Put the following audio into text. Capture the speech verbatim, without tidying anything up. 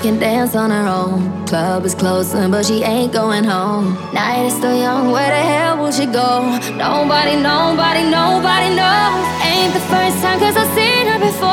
can dance on her own. Club is closing, but she ain't going home. Night is still young, where the hell will she go? Nobody, nobody, nobody knows. Ain't the first time, cause I've seen her before.